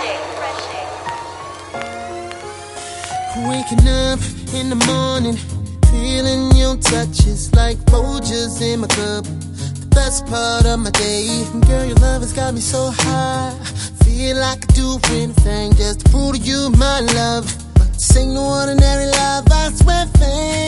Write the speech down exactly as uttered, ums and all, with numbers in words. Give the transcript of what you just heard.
Waking up in the morning, feeling your touch is like Folgers in my cup. The best part of my day, girl, your love has got me so high. Feel like I do anything just to prove to you my love. But this ain't no ordinary love, I swear, fam.